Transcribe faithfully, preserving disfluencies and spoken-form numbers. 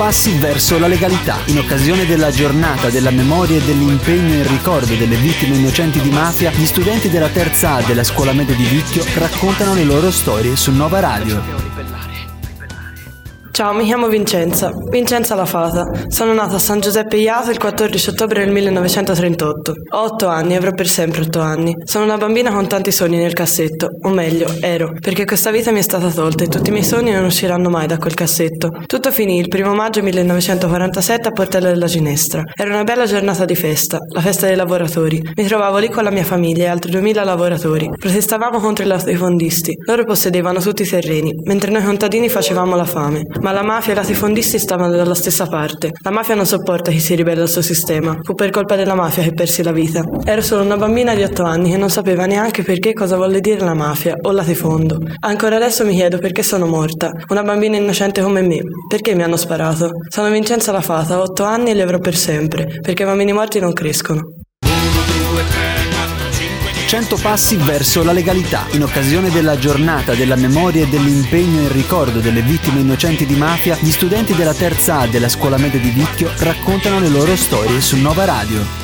passi verso la legalità. In occasione della giornata della memoria e dell'impegno in ricordo delle vittime innocenti di mafia, gli studenti della terza A della scuola media di Vicchio raccontano le loro storie su Nova Radio. Ciao, mi chiamo Vincenza, Vincenza la Fata. Sono nata a San Giuseppe Iato il quattordici ottobre del millenovecentotrentotto. Ho otto anni, avrò per sempre otto anni. Sono una bambina con tanti sogni nel cassetto, o meglio, ero, perché questa vita mi è stata tolta e tutti i miei sogni non usciranno mai da quel cassetto. Tutto finì il primo maggio millenovecentoquarantasette a Portella della Ginestra. Era una bella giornata di festa, la festa dei lavoratori. Mi trovavo lì con la mia famiglia e altri duemila lavoratori. Protestavamo contro i latifondisti. Loro possedevano tutti i terreni, mentre noi contadini facevamo la fame. Ma la mafia e i latifondisti stavano dalla stessa parte. La mafia non sopporta chi si ribella al suo sistema. Fu per colpa della mafia che persi la vita. Ero solo una bambina di otto anni che non sapeva neanche perché cosa volle dire la mafia o latifondo. Ancora adesso mi chiedo perché sono morta. Una bambina innocente come me. Perché mi hanno sparato? Sono Vincenza la Fata, ho otto anni e li avrò per sempre. Perché i bambini morti non crescono. cento passi verso la legalità. In occasione della giornata della memoria e dell'impegno in ricordo delle vittime innocenti di mafia, gli studenti della terza A della scuola media di Vicchio raccontano le loro storie su Nova Radio.